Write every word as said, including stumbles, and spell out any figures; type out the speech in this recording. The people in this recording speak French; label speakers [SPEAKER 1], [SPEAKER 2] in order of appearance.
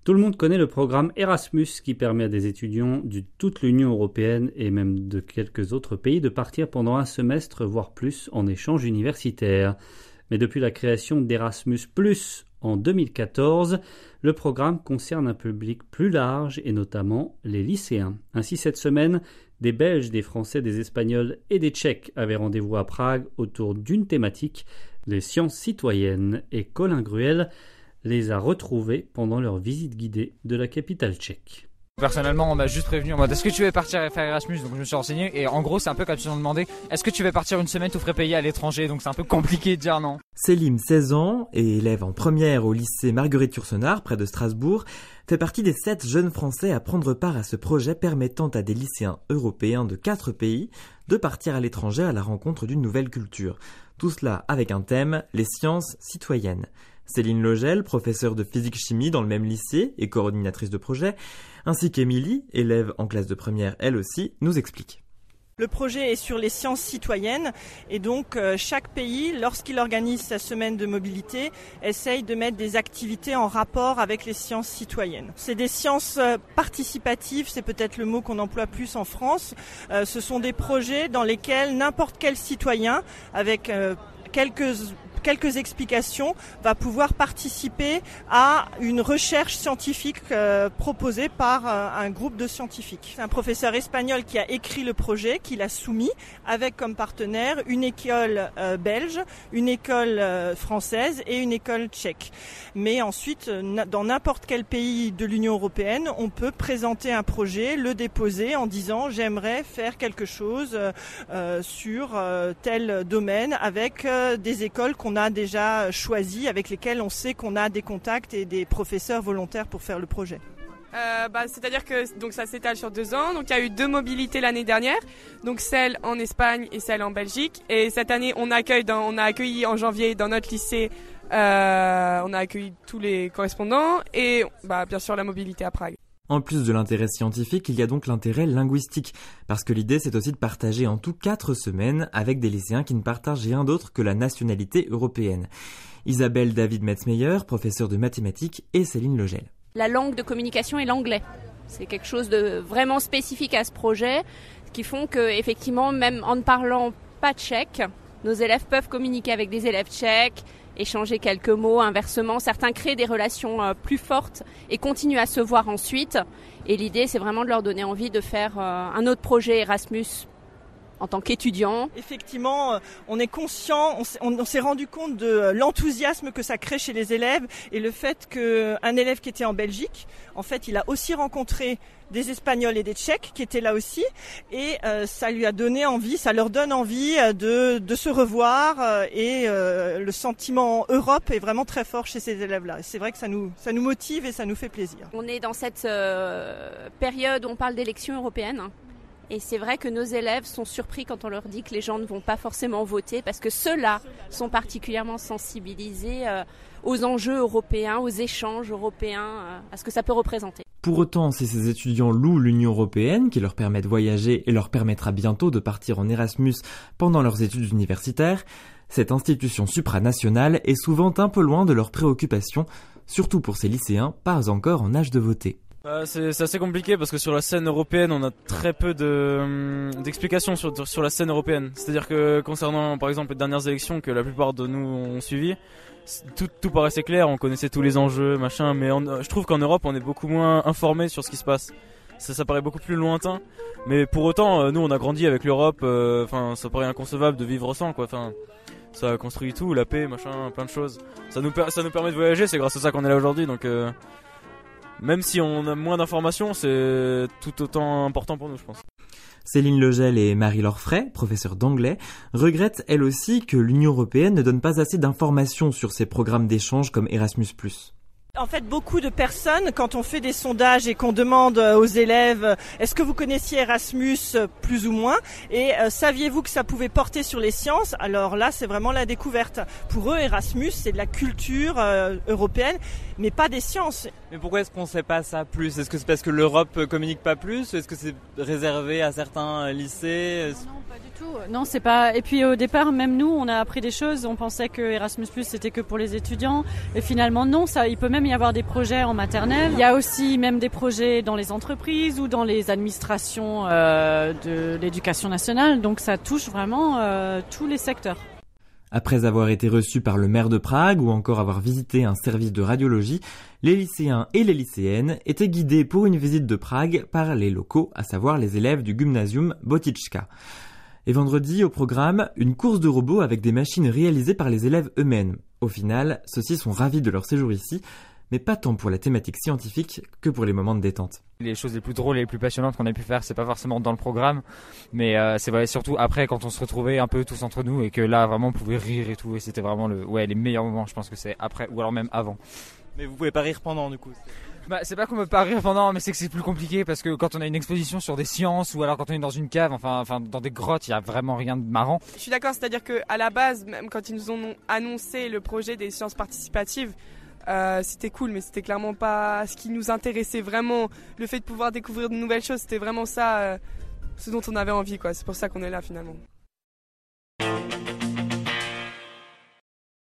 [SPEAKER 1] Tout le monde connaît le programme Erasmus qui permet à des étudiants de toute l'Union européenne et même de quelques autres pays de partir pendant un semestre voire plus en échange universitaire. Mais depuis la création d'Erasmus plus, en deux mille quatorze, le programme concerne un public plus large et notamment les lycéens. Ainsi, cette semaine, des Belges, des Français, des Espagnols et des Tchèques avaient rendez-vous à Prague autour d'une thématique, les sciences citoyennes. Et Colin Gruel les a retrouvés pendant leur visite guidée de la capitale tchèque.
[SPEAKER 2] Personnellement, on m'a juste prévenu en mode est-ce que tu veux partir faire Erasmus, donc je me suis renseigné et en gros c'est un peu comme si on demandait est-ce que tu veux partir une semaine tout frais payé à l'étranger, donc c'est un peu compliqué de dire non.
[SPEAKER 3] Selim, seize ans, et élève en première au lycée Marguerite-Yourcenar près de Strasbourg, fait partie des sept jeunes Français à prendre part à ce projet permettant à des lycéens européens de quatre pays de partir à l'étranger à la rencontre d'une nouvelle culture. Tout cela avec un thème, les sciences citoyennes. Céline Logel, professeure de physique-chimie dans le même lycée et coordinatrice de projet, ainsi qu'Émilie, élève en classe de première elle aussi, nous explique.
[SPEAKER 4] Le projet est sur les sciences citoyennes et donc euh, chaque pays, lorsqu'il organise sa semaine de mobilité, essaye de mettre des activités en rapport avec les sciences citoyennes. C'est des sciences euh, participatives, c'est peut-être le mot qu'on emploie plus en France. Euh, ce sont des projets dans lesquels n'importe quel citoyen, avec euh, quelques... quelques explications, va pouvoir participer à une recherche scientifique euh, proposée par euh, un groupe de scientifiques. C'est un professeur espagnol qui a écrit le projet, qui l'a soumis, avec comme partenaire une école euh, belge, une école euh, française et une école tchèque. Mais ensuite, euh, dans n'importe quel pays de l'Union européenne, on peut présenter un projet, le déposer en disant j'aimerais faire quelque chose euh, sur euh, tel domaine avec euh, des écoles qu'on a déjà choisi, avec lesquels on sait qu'on a des contacts et des professeurs volontaires pour faire le projet.
[SPEAKER 5] Euh, bah, c'est-à-dire que donc ça s'étale sur deux ans. Donc il y a eu deux mobilités l'année dernière, donc celle en Espagne et celle en Belgique. Et cette année, on accueille, dans, on a accueilli en janvier dans notre lycée, euh, on a accueilli tous les correspondants et bah, bien sûr la mobilité à Prague.
[SPEAKER 3] En plus de l'intérêt scientifique, il y a donc l'intérêt linguistique, parce que l'idée c'est aussi de partager en tout quatre semaines avec des lycéens qui ne partagent rien d'autre que la nationalité européenne. Isabelle David Metzmeyer, professeure de mathématiques, et Céline Logel.
[SPEAKER 6] La langue de communication est l'anglais. C'est quelque chose de vraiment spécifique à ce projet, qui font que effectivement, même en ne parlant pas tchèque, nos élèves peuvent communiquer avec des élèves tchèques, échanger quelques mots, inversement. Certains créent des relations euh, plus fortes et continuent à se voir ensuite. Et l'idée, c'est vraiment de leur donner envie de faire euh, un autre projet Erasmus en tant qu'étudiant.
[SPEAKER 4] Effectivement, on est conscient, on s'est, on s'est rendu compte de l'enthousiasme que ça crée chez les élèves et le fait qu'un élève qui était en Belgique, en fait, il a aussi rencontré des Espagnols et des Tchèques qui étaient là aussi et euh, ça lui a donné envie, ça leur donne envie de, de se revoir euh, et euh, le sentiment Europe est vraiment très fort chez ces élèves-là. C'est vrai que ça nous, ça nous motive et ça nous fait plaisir.
[SPEAKER 6] On est dans cette euh, période où on parle d'élections européennes. Et c'est vrai que nos élèves sont surpris quand on leur dit que les gens ne vont pas forcément voter parce que ceux-là sont particulièrement sensibilisés euh, aux enjeux européens, aux échanges européens, euh, à ce que ça peut représenter.
[SPEAKER 3] Pour autant, si ces étudiants louent l'Union européenne, qui leur permet de voyager et leur permettra bientôt de partir en Erasmus pendant leurs études universitaires, cette institution supranationale est souvent un peu loin de leurs préoccupations, surtout pour ces lycéens pas encore en âge de voter.
[SPEAKER 7] Euh, c'est, c'est assez compliqué parce que sur la scène européenne, on a très peu de, d'explications sur, sur la scène européenne. C'est-à-dire que concernant par exemple les dernières élections que la plupart de nous ont suivies, tout, tout paraissait clair, on connaissait tous les enjeux, machin, mais on, je trouve qu'en Europe on est beaucoup moins informé sur ce qui se passe. Ça, ça paraît beaucoup plus lointain, mais pour autant, euh, nous on a grandi avec l'Europe, enfin euh, ça paraît inconcevable de vivre sans quoi. Enfin, ça a construit tout, la paix, machin, plein de choses. Ça nous, ça nous permet de voyager, c'est grâce à ça qu'on est là aujourd'hui, donc... Euh, Même si on a moins d'informations, c'est tout autant important pour nous, je pense.
[SPEAKER 3] Céline Logel et Marie-Laure Fray, professeure d'anglais, regrettent elles aussi que l'Union européenne ne donne pas assez d'informations sur ces programmes d'échange comme Erasmus plus.
[SPEAKER 4] En fait, beaucoup de personnes, quand on fait des sondages et qu'on demande aux élèves « Est-ce que vous connaissiez Erasmus plus ou moins ?» et euh, « Saviez-vous que ça pouvait porter sur les sciences ?» Alors là, c'est vraiment la découverte. Pour eux, Erasmus, c'est de la culture euh, européenne, mais pas des sciences.
[SPEAKER 8] Mais pourquoi est-ce qu'on ne sait pas ça plus ? Est-ce que c'est parce que l'Europe communique pas plus ? Est-ce que c'est réservé à certains lycées ?
[SPEAKER 9] Non, non, pas du tout. Non, c'est pas. Et puis au départ, même nous, on a appris des choses. On pensait que Erasmus plus, c'était que pour les étudiants. Et finalement, non, ça, il peut même même y avoir des projets en maternelle. Il y a aussi même des projets dans les entreprises ou dans les administrations euh, de l'éducation nationale. Donc ça touche vraiment euh, tous les secteurs.
[SPEAKER 3] Après avoir été reçus par le maire de Prague ou encore avoir visité un service de radiologie, les lycéens et les lycéennes étaient guidés pour une visite de Prague par les locaux, à savoir les élèves du Gymnasium Botička. Et vendredi, au programme, une course de robots avec des machines réalisées par les élèves eux-mêmes. Au final, ceux-ci sont ravis de leur séjour ici, mais pas tant pour la thématique scientifique que pour les moments de détente.
[SPEAKER 2] Les choses les plus drôles et les plus passionnantes qu'on a pu faire, c'est pas forcément dans le programme, mais euh, c'est vrai, surtout après quand on se retrouvait un peu tous entre nous et que là vraiment on pouvait rire et tout, et c'était vraiment le, ouais, les meilleurs moments. Je pense que c'est après ou alors même avant.
[SPEAKER 8] Mais vous pouvez pas rire pendant du coup.
[SPEAKER 2] Bah, c'est pas qu'on peut pas rire pendant, mais c'est que c'est plus compliqué parce que quand on a une exposition sur des sciences ou alors quand on est dans une cave, enfin, enfin dans des grottes, il y a vraiment rien de marrant.
[SPEAKER 5] Je suis d'accord, c'est-à-dire que à la base, même quand ils nous ont annoncé le projet des sciences participatives, Euh, c'était cool, mais c'était clairement pas ce qui nous intéressait vraiment. Le fait de pouvoir découvrir de nouvelles choses, c'était vraiment ça, euh, ce dont on avait envie, quoi. C'est pour ça qu'on est là finalement.